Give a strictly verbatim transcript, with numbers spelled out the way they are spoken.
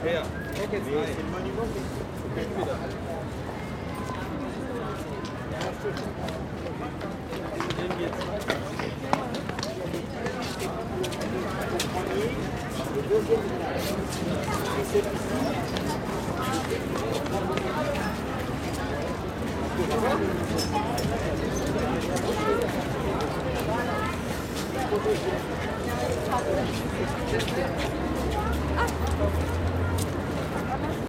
her. Ok, c'est le monument qui est là. Le deuxième village. Et celui-ci,